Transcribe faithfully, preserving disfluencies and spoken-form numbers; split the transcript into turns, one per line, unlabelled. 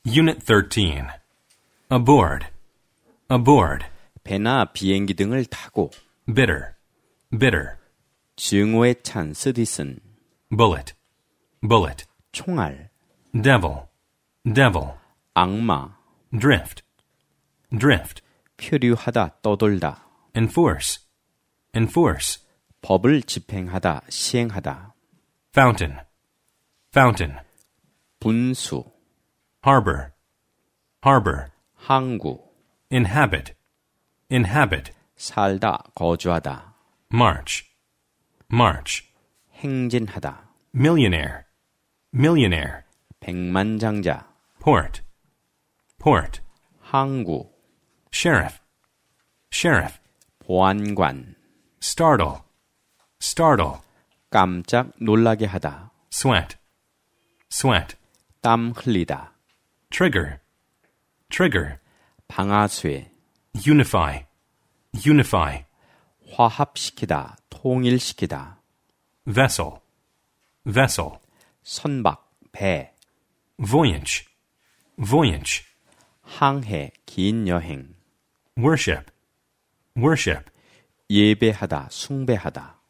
Unit thirteen. Aboard. Aboard.
배나 비행기 등을 타고
Bitter. Bitter.
증오에 찬 쓰디쓴
Bullet. Bullet.
총알
Devil. Devil.
악마
Drift. Drift.
표류하다 떠돌다
Enforce. Enforce.
법을 집행하다 시행하다
Fountain. Fountain.
분수
Harbor. Harbor.
항구
Inhabit. Inhabit.
살다 거주하다
March. March.
행진하다
Millionaire. Millionaire.
백만장자
Port. Port.
항구
Sheriff. Sheriff.
보안관
Startle. Startle.
깜짝 놀라게 하다
Sweat. Sweat.
땀 흘리다
Trigger. Trigger.
방아쇠
Unify. Unify.
화합시키다 통일시키다
Vessel. Vessel.
선박 배
Voyage. Voyage.
항해 긴 여행
Worship. Worship.
예배하다 숭배하다